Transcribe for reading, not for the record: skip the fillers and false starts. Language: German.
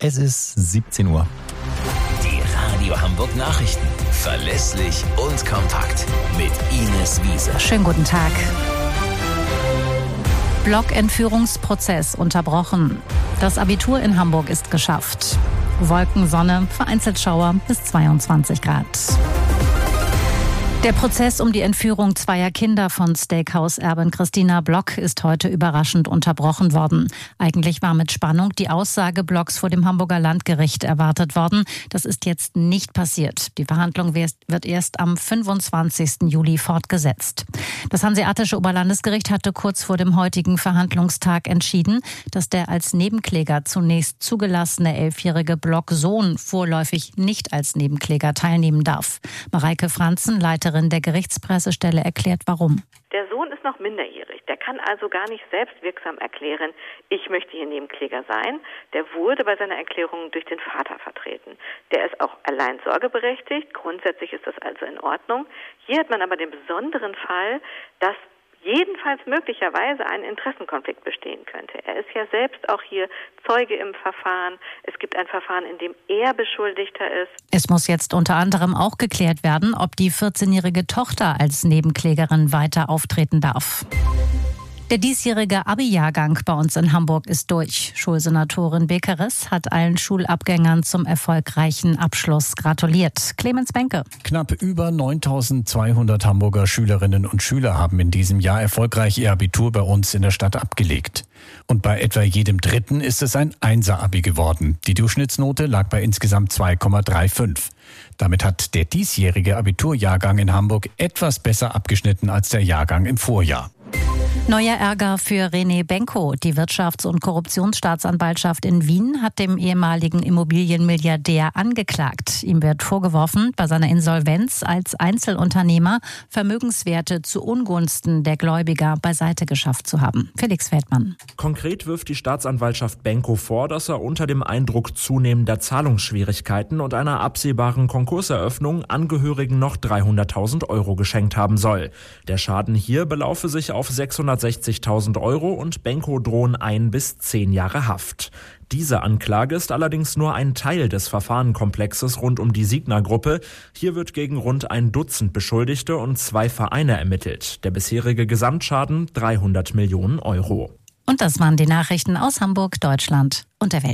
Es ist 17 Uhr. Die Radio Hamburg Nachrichten. Verlässlich und kompakt. Mit Ines Wiese. Schönen guten Tag. Blockentführungsprozess unterbrochen. Das Abitur in Hamburg ist geschafft. Wolken, Sonne, vereinzelt Schauer bis 22 Grad. Der Prozess um die Entführung zweier Kinder von Steakhouse-Erbin Christina Block ist heute überraschend unterbrochen worden. Eigentlich war mit Spannung die Aussage Blocks vor dem Hamburger Landgericht erwartet worden. Das ist jetzt nicht passiert. Die Verhandlung wird erst am 25. Juli fortgesetzt. Das Hanseatische Oberlandesgericht hatte kurz vor dem heutigen Verhandlungstag entschieden, dass der als Nebenkläger zunächst zugelassene 11-jährige Block-Sohn vorläufig nicht als Nebenkläger teilnehmen darf. Mareike Franzen, Leiterin der Gerichtspressestelle, erklärt warum. Der Sohn ist noch minderjährig. Der kann also gar nicht selbstwirksam erklären, ich möchte hier Nebenkläger sein. Der wurde bei seiner Erklärung durch den Vater vertreten. Der ist auch allein sorgeberechtigt. Grundsätzlich ist das also in Ordnung. Hier hat man aber den besonderen Fall, dass jedenfalls möglicherweise ein Interessenkonflikt bestehen könnte. Er ist ja selbst auch hier Zeuge im Verfahren. Es gibt ein Verfahren, in dem er Beschuldigter ist. Es muss jetzt unter anderem auch geklärt werden, ob die 14-jährige Tochter als Nebenklägerin weiter auftreten darf. Der diesjährige Abi-Jahrgang bei uns in Hamburg ist durch. Schulsenatorin Bekeres hat allen Schulabgängern zum erfolgreichen Abschluss gratuliert. Clemens Benke. Knapp über 9.200 Hamburger Schülerinnen und Schüler haben in diesem Jahr erfolgreich ihr Abitur bei uns in der Stadt abgelegt. Und bei etwa jedem Dritten ist es ein Einser-Abi geworden. Die Durchschnittsnote lag bei insgesamt 2,35. Damit hat der diesjährige Abiturjahrgang in Hamburg etwas besser abgeschnitten als der Jahrgang im Vorjahr. Neuer Ärger für René Benko. Die Wirtschafts- und Korruptionsstaatsanwaltschaft in Wien hat dem ehemaligen Immobilienmilliardär angeklagt. Ihm wird vorgeworfen, bei seiner Insolvenz als Einzelunternehmer Vermögenswerte zu Ungunsten der Gläubiger beiseite geschafft zu haben. Felix Feldmann. Konkret wirft die Staatsanwaltschaft Benko vor, dass er unter dem Eindruck zunehmender Zahlungsschwierigkeiten und einer absehbaren Konkurseröffnung Angehörigen noch 300.000 Euro geschenkt haben soll. Der Schaden hier belaufe sich auf 660.000 Euro und Benko drohen 1 bis 10 Jahre Haft. Diese Anklage ist allerdings nur ein Teil des Verfahrenkomplexes rund um die Signa-Gruppe. Hier wird gegen rund ein Dutzend Beschuldigte und 2 Vereine ermittelt. Der bisherige Gesamtschaden 300 Millionen Euro. Und das waren die Nachrichten aus Hamburg, Deutschland und der Welt.